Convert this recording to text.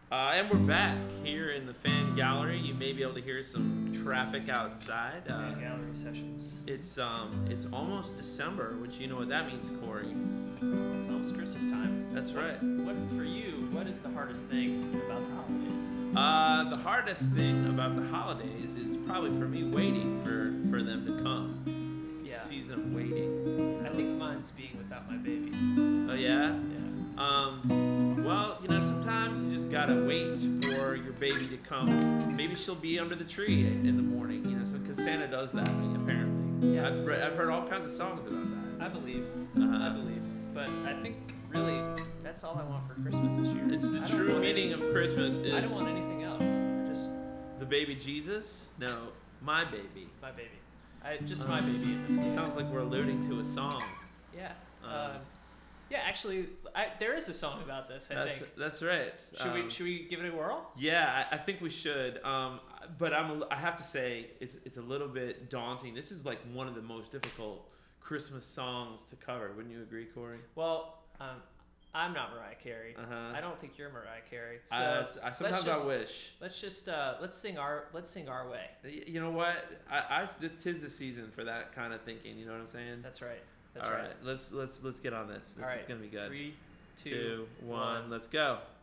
And we're back here in the fan gallery. You may be able to hear some traffic outside. Fan gallery sessions. It's almost December, which you know what that means, Corey. It's almost Christmas time. That's right. What for you? What is the hardest thing about the holidays? The hardest thing about the holidays is probably for me waiting for them to come. It's a season of waiting. I think mine's being without my baby. Oh yeah. Yeah. Well, sometimes you just gotta wait for your baby to come. Maybe she'll be under the tree in the morning, because Santa does that apparently. Yeah. I've heard all kinds of songs about that. I believe. Uh-huh. I believe. But I think really that's all I want for Christmas this year. It's the true meaning of Christmas is. I don't want anything else. Just the baby Jesus? No, my baby. my baby. My baby in this case. Sounds like we're alluding to a song. Yeah. Yeah, actually, there is a song about this. I think. That's right. Should we give it a whirl? Yeah, I think we should. But I have to say it's a little bit daunting. This is like one of the most difficult Christmas songs to cover. Wouldn't you agree, Corey? Well, I'm not Mariah Carey. Uh-huh. I don't think you're Mariah Carey. So I wish. let's sing our way. You know what? Tis the season for that kind of thinking. You know what I'm saying? That's right. All right. Let's get on this. This is gonna be good. 3, 2, 1. Let's go.